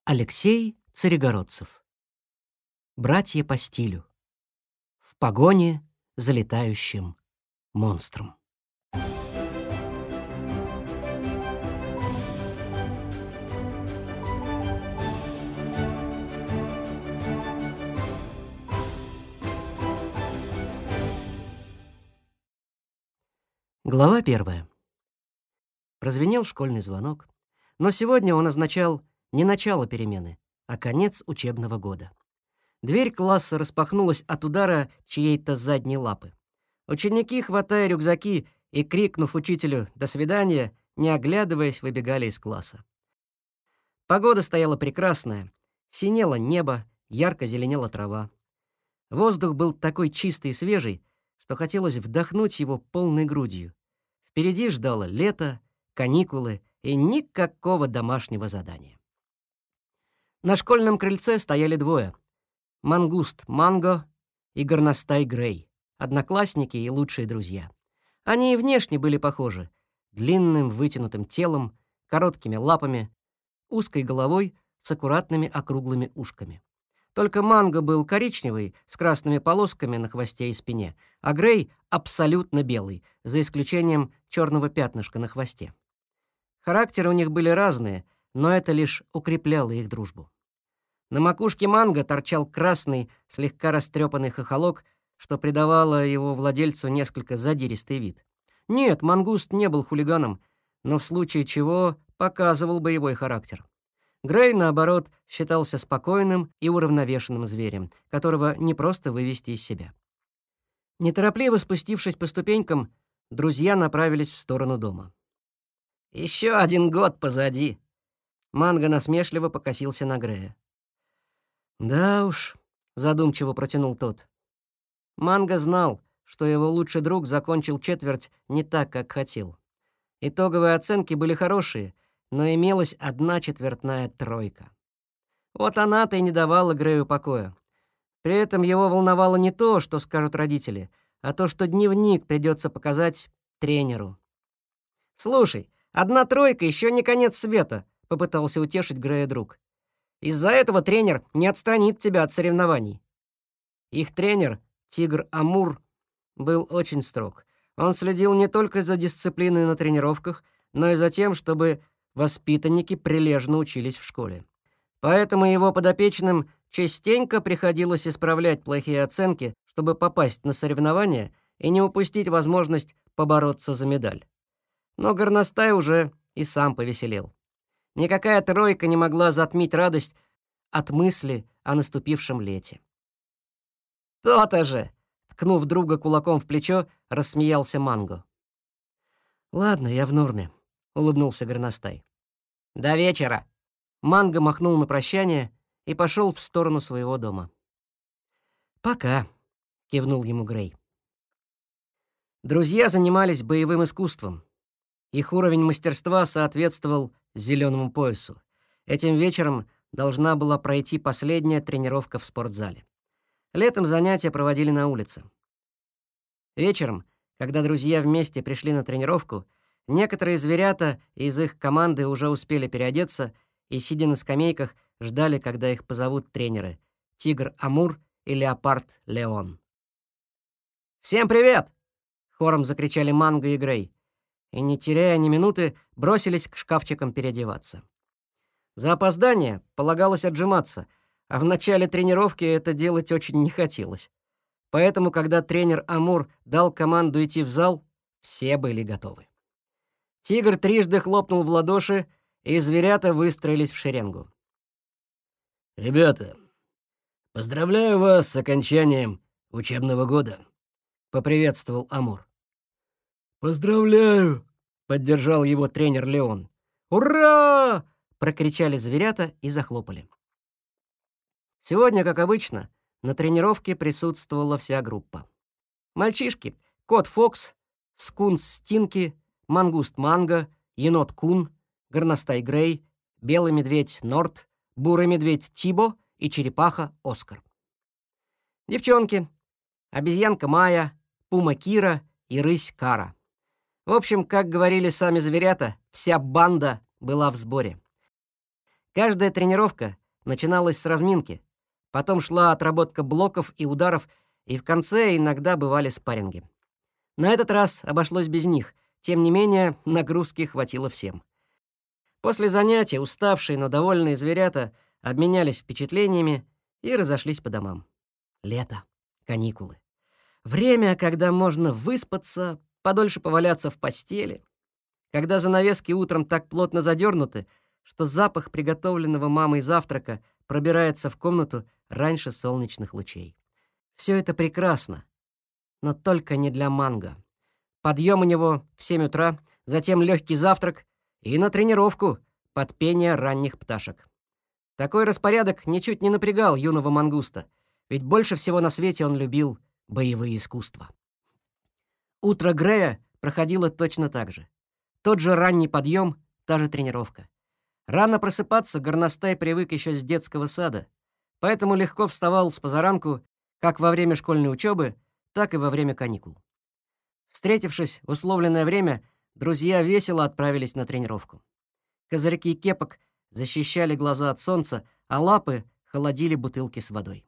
Алексей Царегородцев. Братья по стилю. В погоне за летающим монстром. Глава 1. Прозвенел школьный звонок, но сегодня он означал не начало перемены, а конец учебного года. Дверь класса распахнулась от удара чьей-то задней лапы. Ученики, хватая рюкзаки и крикнув учителю «до свидания», не оглядываясь, выбегали из класса. Погода стояла прекрасная, синело небо, ярко зеленела трава. Воздух был такой чистый и свежий, что хотелось вдохнуть его полной грудью. Впереди ждало лето, каникулы и никакого домашнего задания. На школьном крыльце стояли двое: мангуст Манго и горностай Грей, одноклассники и лучшие друзья. Они и внешне были похожи: длинным вытянутым телом, короткими лапами, узкой головой с аккуратными округлыми ушками. Только Манго был коричневый, с красными полосками на хвосте и спине, а Грей абсолютно белый, за исключением черного пятнышка на хвосте. Характеры у них были разные, но это лишь укрепляло их дружбу. На макушке Манго торчал красный, слегка растрепанный хохолок, что придавало его владельцу несколько задиристый вид. Нет, мангуст не был хулиганом, но в случае чего показывал боевой характер. Грей, наоборот, считался спокойным и уравновешенным зверем, которого не просто вывести из себя. Неторопливо спустившись по ступенькам, друзья направились в сторону дома. «Еще один год позади!» Манго насмешливо покосился на Грея. «Да уж», — задумчиво протянул тот. Манго знал, что его лучший друг закончил четверть не так, как хотел. Итоговые оценки были хорошие, но имелась одна четвертная тройка. Вот она-то и не давала Грею покоя. При этом его волновало не то, что скажут родители, а то, что дневник придется показать тренеру. «Слушай, одна тройка еще не конец света», — попытался утешить Грея друг. «Из-за этого тренер не отстранит тебя от соревнований». Их тренер, Тигр Амур, был очень строг. Он следил не только за дисциплиной на тренировках, но и за тем, чтобы воспитанники прилежно учились в школе. Поэтому его подопечным частенько приходилось исправлять плохие оценки, чтобы попасть на соревнования и не упустить возможность побороться за медаль. Но горностай уже и сам повеселел. Никакая тройка не могла затмить радость от мысли о наступившем лете. «То-то же!» — ткнув друга кулаком в плечо, рассмеялся Манго. «Ладно, я в норме», — улыбнулся горностай. «До вечера!» Манго махнул на прощание и пошел в сторону своего дома. «Пока», — кивнул ему Грей. Друзья занимались боевым искусством. Их уровень мастерства соответствовал зеленому поясу. Этим вечером должна была пройти последняя тренировка в спортзале. Летом занятия проводили на улице. Вечером, когда друзья вместе пришли на тренировку, некоторые зверята из их команды уже успели переодеться и, сидя на скамейках, ждали, когда их позовут тренеры — Тигр Амур и Леопард Леон. «Всем привет!» — хором закричали Манго и Грей, и, не теряя ни минуты, бросились к шкафчикам переодеваться. За опоздание полагалось отжиматься, а в начале тренировки это делать очень не хотелось. Поэтому, когда тренер Амур дал команду идти в зал, все были готовы. Тигр трижды хлопнул в ладоши, и зверята выстроились в шеренгу. «Ребята, поздравляю вас с окончанием учебного года», — поприветствовал Амур. «Поздравляю!» — поддержал его тренер Леон. «Ура!» — прокричали зверята и захлопали. Сегодня, как обычно, на тренировке присутствовала вся группа. Мальчишки — кот Фокс, скунс Стинки, мангуст Манго, енот Кун, горностай Грей, белый медведь Норт, бурый медведь Тибо и черепаха Оскар. Девчонки — обезьянка Майя, пума Кира и рысь Кара. В общем, как говорили сами зверята, вся банда была в сборе. Каждая тренировка начиналась с разминки, потом шла отработка блоков и ударов, и в конце иногда бывали спарринги. На этот раз обошлось без них, тем не менее нагрузки хватило всем. После занятия уставшие, но довольные зверята обменялись впечатлениями и разошлись по домам. Лето, каникулы. Время, когда можно выспаться, подольше поваляться в постели, когда занавески утром так плотно задернуты, что запах приготовленного мамой завтрака пробирается в комнату раньше солнечных лучей. Все это прекрасно, но только не для Манго. Подъем у него в 7 утра, затем легкий завтрак и на тренировку под пение ранних пташек. Такой распорядок ничуть не напрягал юного мангуста, ведь больше всего на свете он любил боевые искусства. Утро Грея проходило точно так же. Тот же ранний подъем, та же тренировка. Рано просыпаться горностай привык еще с детского сада, поэтому легко вставал с позаранку как во время школьной учебы, так и во время каникул. Встретившись в условленное время, друзья весело отправились на тренировку. Козырьки кепок защищали глаза от солнца, а лапы холодили бутылки с водой.